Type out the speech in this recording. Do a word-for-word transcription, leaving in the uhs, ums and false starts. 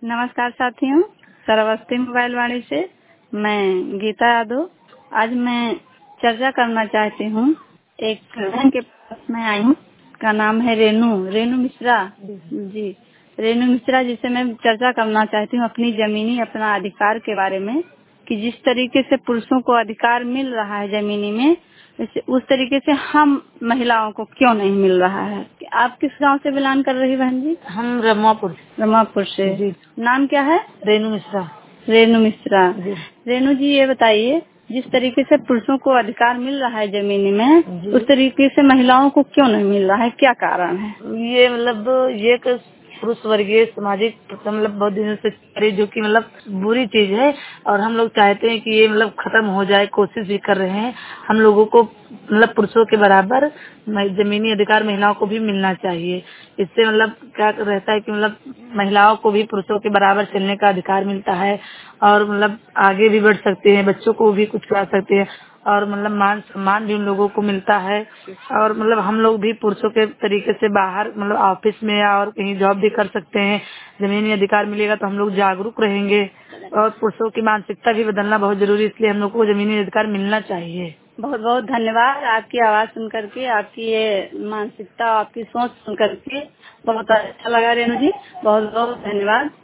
नमस्कार साथियों, श्रावस्ती मोबाइल वाणी से मैं गीता यादव। आज मैं चर्चा करना चाहती हूँ। एक बहन के पास मैं आई हूँ, का नाम है रेनू रेनू मिश्रा जी। रेनू मिश्रा जिसे मैं चर्चा करना चाहती हूँ अपनी जमीनी अपना अधिकार के बारे में, कि जिस तरीके से पुरुषों को अधिकार मिल रहा है जमीनी में, उस तरीके से हम महिलाओं को क्यों नहीं मिल रहा है। आप किस गांव से बिलोंग कर रही बहन जी? हम रमापुर रमापुर से जी। नाम क्या है? रेनू मिश्रा। रेनू मिश्रा जी। रेनू जी, ये बताइए, जिस तरीके से पुरुषों को अधिकार मिल रहा है जमीनी में, उस तरीके से महिलाओं को क्यों नहीं मिल रहा है, क्या कारण है? ये मतलब ये एक पुरुष वर्गीय सामाजिक मतलब बहुत दिनों से चल, जो कि मतलब बुरी चीज है और हम लोग चाहते हैं कि ये मतलब खत्म हो जाए, कोशिश भी कर रहे हैं। हम लोगों को मतलब पुरुषों के बराबर जमीनी अधिकार महिलाओं को भी मिलना चाहिए। इससे मतलब क्या रहता है कि मतलब महिलाओं को भी पुरुषों के बराबर चलने का अधिकार मिलता है और मतलब आगे भी बढ़ सकते हैं, बच्चों को भी कुछ करा सकते हैं और मतलब मान सम्मान भी उन लोगों को मिलता है। और मतलब हम लोग भी पुरुषों के तरीके से बाहर मतलब ऑफिस में और कहीं जॉब भी कर सकते हैं। जमीनी अधिकार मिलेगा तो हम लोग जागरूक रहेंगे और पुरुषों की मानसिकता भी बदलना बहुत जरूरी है, इसलिए हम लोग को जमीनी अधिकार मिलना चाहिए। बहुत बहुत धन्यवाद। आपकी आवाज सुन करके, आपकी ये मानसिकता, आपकी सोच सुन करके बहुत अच्छा लगा रेनू जी। बहुत बहुत धन्यवाद।